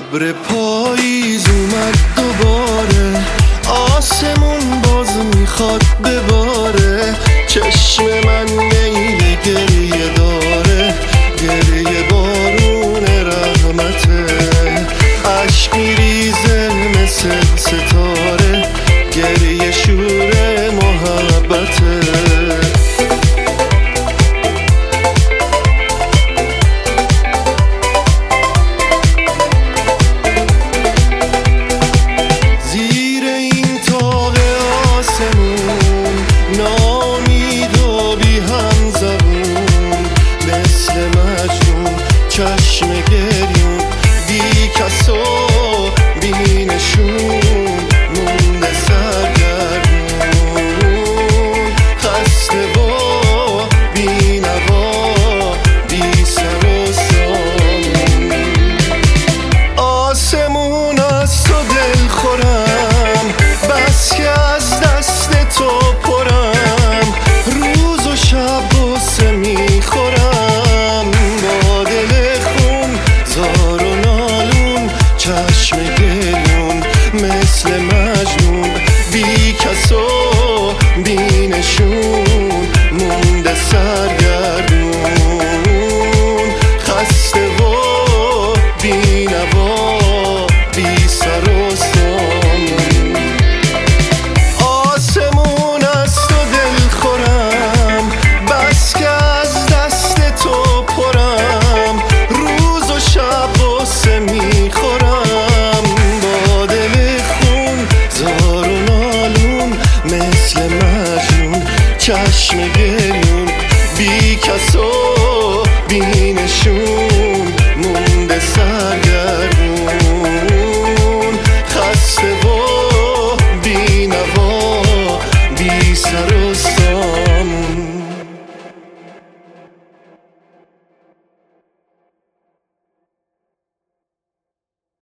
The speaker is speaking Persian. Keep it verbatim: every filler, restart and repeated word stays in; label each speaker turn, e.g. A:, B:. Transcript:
A: ابر پاییز اومد دوباره، آسمون باز میخواد بباره. چشم من میل گریه داره، گریه بارون رحمته. عشق میریزه مثل ستاره، گریه شور محبته. چشم گریون بی کس و بی نشون، مونده سرگردون. خسته و بی نوا، بی سر و سامون. آسمون از تو دل خورم، بس که از دست تو پرم. روز و شب بوسه میخورم، با دل زار و نالون. چشم گریون مثل مجنون، بی کس و بی نشون، مونده سرگردون. خسته و بی نوا، بی سر و سامون. آسمون از تو دل خورم، بس که از دست تو پرم. روز و شب بوسه میخورم، با دل خون زار و نالون مثل مجنون. چشم گریون بی کس و بی نشون، مونده سرگردون. خسته و بی نوا، بی سر و سامون.